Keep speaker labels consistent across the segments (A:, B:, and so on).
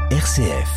A: RCF.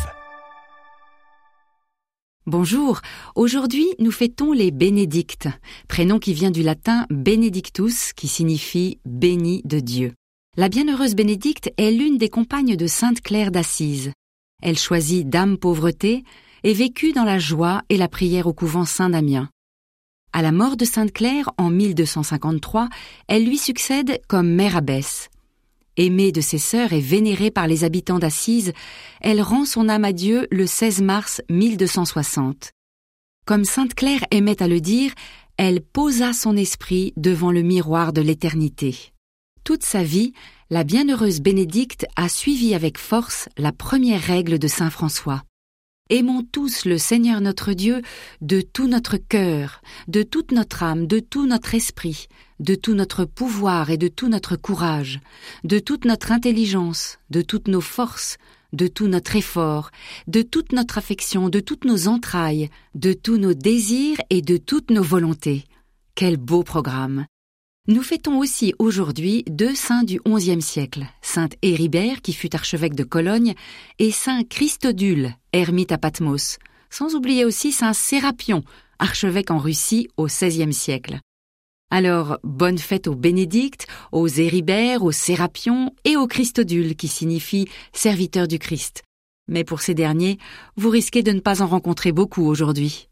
B: Bonjour, aujourd'hui nous fêtons les bénédictes, prénom qui vient du latin benedictus, qui signifie béni de Dieu. La bienheureuse Bénédicte est l'une des compagnes de Sainte Claire d'Assise. Elle choisit Dame Pauvreté et vécut dans la joie et la prière au couvent Saint-Damien. À la mort de Sainte Claire en 1253, elle lui succède comme mère abbesse. Aimée de ses sœurs et vénérée par les habitants d'Assise, elle rend son âme à Dieu le 16 mars 1260. Comme Sainte Claire aimait à le dire, elle posa son esprit devant le miroir de l'éternité. Toute sa vie, la bienheureuse Bénédicte a suivi avec force la première règle de saint François. Aimons tous le Seigneur notre Dieu de tout notre cœur, de toute notre âme, de tout notre esprit, de tout notre pouvoir et de tout notre courage, de toute notre intelligence, de toutes nos forces, de tout notre effort, de toute notre affection, de toutes nos entrailles, de tous nos désirs et de toutes nos volontés. Quel beau programme! Nous fêtons aussi aujourd'hui deux saints du XIe siècle, saint Héribert qui fut archevêque de Cologne et saint Christodule, ermite à Patmos, sans oublier aussi saint Sérapion, archevêque en Russie au XVIe siècle. Alors, bonne fête aux Bénédictes, aux Héribert, aux Sérapion et aux Christodule qui signifie serviteur du Christ. Mais pour ces derniers, vous risquez de ne pas en rencontrer beaucoup aujourd'hui.